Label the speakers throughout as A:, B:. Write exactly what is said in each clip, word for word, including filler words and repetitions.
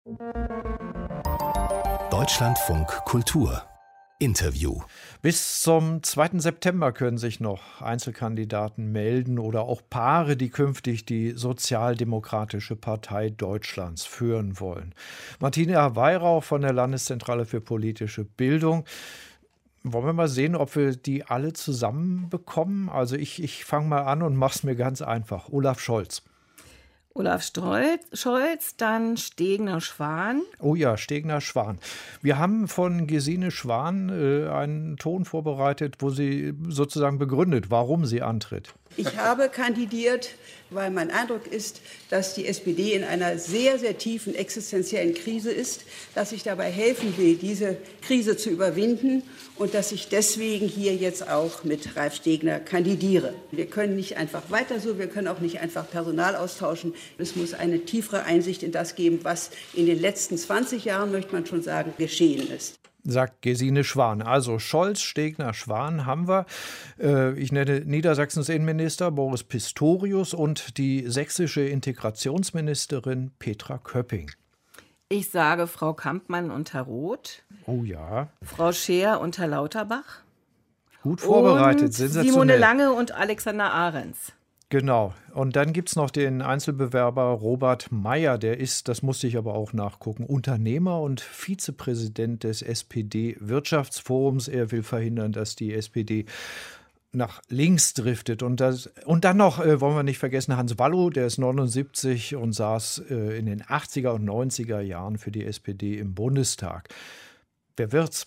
A: Deutschlandfunk Kultur Interview.
B: Bis zum zweiten September können sich noch Einzelkandidaten melden oder auch Paare, die künftig die Sozialdemokratische Partei Deutschlands führen wollen. Martina Weihrauch von der Landeszentrale für politische Bildung. Wollen wir mal sehen, ob wir die alle zusammen bekommen? Also ich, ich fange mal an und mache es mir ganz einfach. Olaf Scholz.
C: Olaf Scholz, dann Stegner-Schwan.
B: Oh ja, Stegner-Schwan. Wir haben von Gesine Schwan äh, einen Ton vorbereitet, wo sie sozusagen begründet, warum sie antritt.
D: Ich habe kandidiert, weil mein Eindruck ist, dass die S P D in einer sehr, sehr tiefen existenziellen Krise ist, dass ich dabei helfen will, diese Krise zu überwinden und dass ich deswegen hier jetzt auch mit Ralf Stegner kandidiere. Wir können nicht einfach weiter so, wir können auch nicht einfach Personal austauschen. Es muss eine tiefere Einsicht in das geben, was in den letzten zwanzig Jahren, möchte man schon sagen, geschehen ist.
B: Sagt Gesine Schwan. Also Scholz, Stegner, Schwan haben wir. Äh, ich nenne Niedersachsens Innenminister Boris Pistorius und die sächsische Integrationsministerin Petra Köpping.
C: Ich sage Frau Kampmann und Herr Roth.
B: Oh ja.
C: Frau Scheer und Herr Lauterbach.
B: Gut vorbereitet,
C: und
B: sensationell.
C: Simone Lange und Alexander Ahrens.
B: Genau. Und dann gibt es noch den Einzelbewerber Robert Meyer. Der ist, das musste ich aber auch nachgucken, Unternehmer und Vizepräsident des S P D-Wirtschaftsforums. Er will verhindern, dass die S P D nach links driftet. Und, das, und dann noch, äh, wollen wir nicht vergessen, Hans Wallow, der ist neunundsiebzig und saß äh, in den achtziger und neunziger Jahren für die S P D im Bundestag. Wer wird's?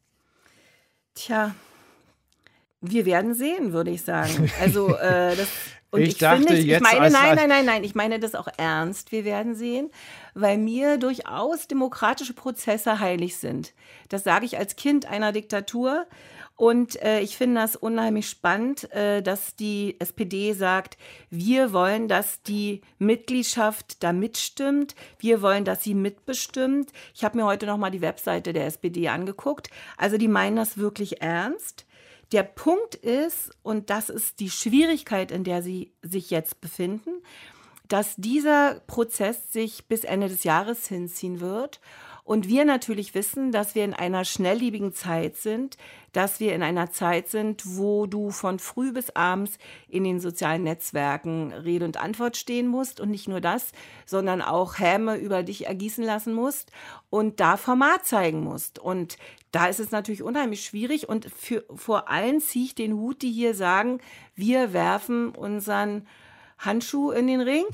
C: Tja, wir werden sehen, würde ich sagen. Also äh, das Und
B: ich,
C: ich
B: dachte
C: finde, ich
B: jetzt
C: meine,
B: als,
C: nein, nein, nein, nein, ich meine das auch ernst. Wir werden sehen, weil mir durchaus demokratische Prozesse heilig sind. Das sage ich als Kind einer Diktatur. Und äh, ich finde das unheimlich spannend, äh, dass die S P D sagt, wir wollen, dass die Mitgliedschaft da mitstimmt. Wir wollen, dass sie mitbestimmt. Ich habe mir heute noch mal die Webseite der S P D angeguckt. Also die meinen das wirklich ernst. Der Punkt ist, und das ist die Schwierigkeit, in der sie sich jetzt befinden, dass dieser Prozess sich bis Ende des Jahres hinziehen wird. Und wir natürlich wissen, dass wir in einer schnelllebigen Zeit sind, dass wir in einer Zeit sind, wo du von früh bis abends in den sozialen Netzwerken Rede und Antwort stehen musst. Und nicht nur das, sondern auch Häme über dich ergießen lassen musst und da Format zeigen musst. Und da ist es natürlich unheimlich schwierig. Und für, vor allen ziehe ich den Hut, die hier sagen, wir werfen unseren Handschuh in den Ring.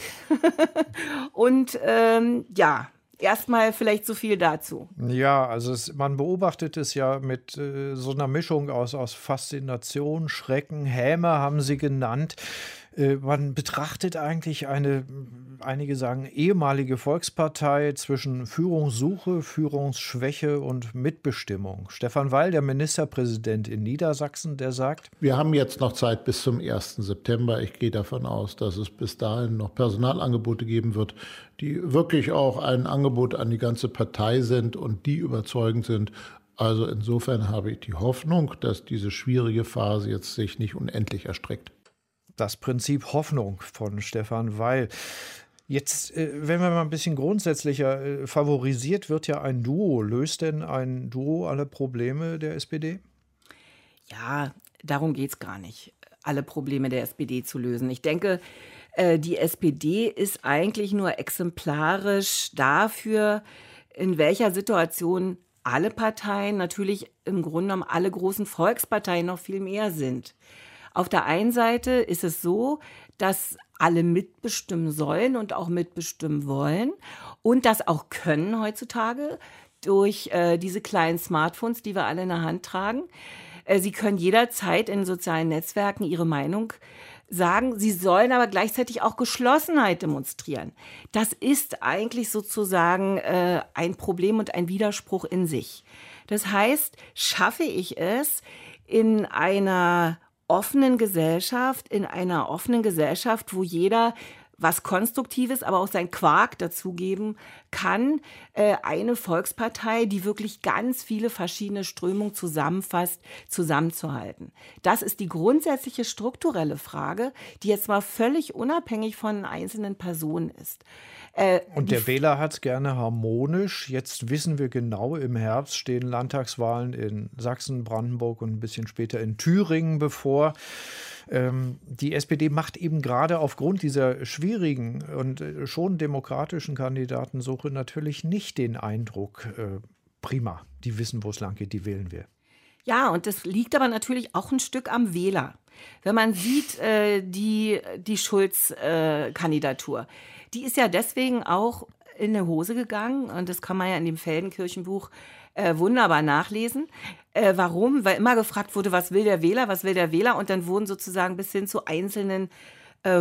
C: Und ähm, ja, erstmal vielleicht so viel dazu.
B: Ja, also es, man beobachtet es ja mit äh, so einer Mischung aus, aus Faszination, Schrecken, Häme haben sie genannt. Äh, man betrachtet eigentlich eine, einige sagen, ehemalige Volkspartei zwischen Führungssuche, Führungsschwäche und Mitbestimmung. Stefan Weil, der Ministerpräsident in Niedersachsen, der sagt:
E: Wir haben jetzt noch Zeit bis zum ersten September. Ich gehe davon aus, dass es bis dahin noch Personalangebote geben wird, die wirklich auch ein Angebot an die ganze Partei sind und die überzeugend sind. Also insofern habe ich die Hoffnung, dass diese schwierige Phase jetzt sich nicht unendlich erstreckt.
B: Das Prinzip Hoffnung von Stefan Weil. Jetzt, äh, wenn wir mal ein bisschen grundsätzlicher, äh, favorisiert wird ja ein Duo. Löst denn ein Duo alle Probleme der S P D?
C: Ja, darum geht es gar nicht, alle Probleme der S P D zu lösen. Ich denke, äh, die S P D ist eigentlich nur exemplarisch dafür, in welcher Situation alle Parteien, natürlich im Grunde genommen alle großen Volksparteien noch viel mehr sind. Auf der einen Seite ist es so, dass alle mitbestimmen sollen und auch mitbestimmen wollen und das auch können heutzutage durch äh, diese kleinen Smartphones, die wir alle in der Hand tragen. Äh, sie können jederzeit in sozialen Netzwerken ihre Meinung sagen. Sie sollen aber gleichzeitig auch Geschlossenheit demonstrieren. Das ist eigentlich sozusagen äh, ein Problem und ein Widerspruch in sich. Das heißt, schaffe ich es in einer offenen Gesellschaft, in einer offenen Gesellschaft, wo jeder was Konstruktives, aber auch sein Quark dazugeben kann, äh, eine Volkspartei, die wirklich ganz viele verschiedene Strömungen zusammenfasst, zusammenzuhalten. Das ist die grundsätzliche strukturelle Frage, die jetzt mal völlig unabhängig von einzelnen Personen ist. Äh,
B: Und der Wähler hat es gerne harmonisch. Jetzt wissen wir genau, im Herbst stehen Landtagswahlen in Sachsen, Brandenburg und ein bisschen später in Thüringen bevor. Ähm, die S P D macht eben gerade aufgrund dieser schwierigen und äh, schon demokratischen Kandidatensuche natürlich nicht den Eindruck, äh, prima, die wissen, wo es lang geht, die wählen wir.
C: Ja, und das liegt aber natürlich auch ein Stück am Wähler. Wenn man sieht, äh, die, die Schulz-Kandidatur, äh, die ist ja deswegen auch in die Hose gegangen. Und das kann man ja in dem Feldenkirchenbuch äh, wunderbar nachlesen. Äh, warum? Weil immer gefragt wurde, was will der Wähler, was will der Wähler? Und dann wurden sozusagen bis hin zu einzelnen äh,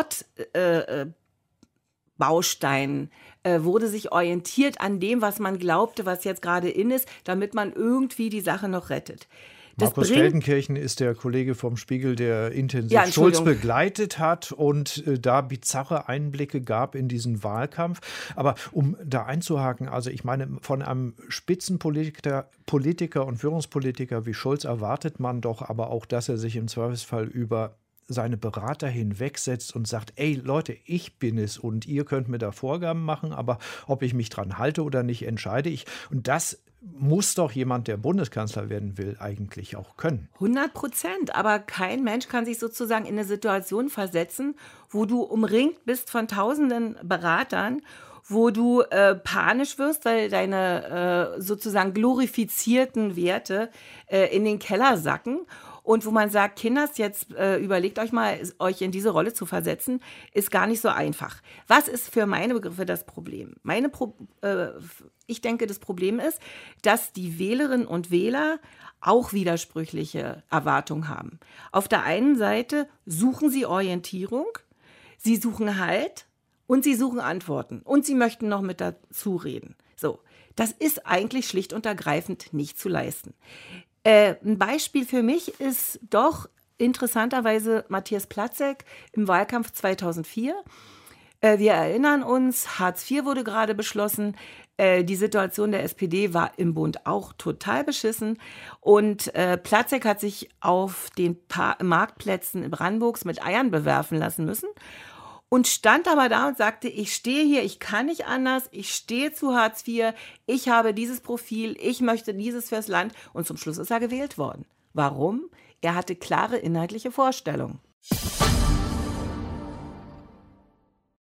C: Wortbausteinen äh, äh, wurde sich orientiert an dem, was man glaubte, was jetzt gerade in ist, damit man irgendwie die Sache noch rettet. Das
B: Markus
C: bringt,
B: Feldenkirchen ist der Kollege vom Spiegel, der intensiv
C: Ja,
B: Schulz begleitet hat und äh, da bizarre Einblicke gab in diesen Wahlkampf. Aber um da einzuhaken, also ich meine, von einem Spitzenpolitiker Politiker und Führungspolitiker wie Schulz erwartet man doch aber auch, dass er sich im Zweifelsfall über seine Berater hinwegsetzt und sagt, ey Leute, ich bin es und ihr könnt mir da Vorgaben machen, aber ob ich mich dran halte oder nicht, entscheide ich. Und das muss doch jemand, der Bundeskanzler werden will, eigentlich auch können.
C: hundert Prozent, aber kein Mensch kann sich sozusagen in eine Situation versetzen, wo du umringt bist von tausenden Beratern, wo du äh, panisch wirst, weil deine äh, sozusagen glorifizierten Werte äh, in den Keller sacken. Und wo man sagt, Kinders, jetzt äh, überlegt euch mal, euch in diese Rolle zu versetzen, ist gar nicht so einfach. Was ist für meine Begriffe das Problem? Meine Pro- äh, ich denke, das Problem ist, dass die Wählerinnen und Wähler auch widersprüchliche Erwartungen haben. Auf der einen Seite suchen sie Orientierung, sie suchen Halt und sie suchen Antworten. Und sie möchten noch mit dazu reden. So, das ist eigentlich schlicht und ergreifend nicht zu leisten. Äh, ein Beispiel für mich ist doch interessanterweise Matthias Platzek im Wahlkampf zweitausendvier. Äh, wir erinnern uns, Hartz vier wurde gerade beschlossen. Äh, die Situation der S P D war im Bund auch total beschissen. Und äh, Platzek hat sich auf den pa- Marktplätzen Brandenburgs mit Eiern bewerfen lassen müssen. Und stand aber da und sagte, ich stehe hier, ich kann nicht anders, ich stehe zu Hartz vier, ich habe dieses Profil, ich möchte dieses fürs Land. Und zum Schluss ist er gewählt worden. Warum? Er hatte klare inhaltliche Vorstellungen.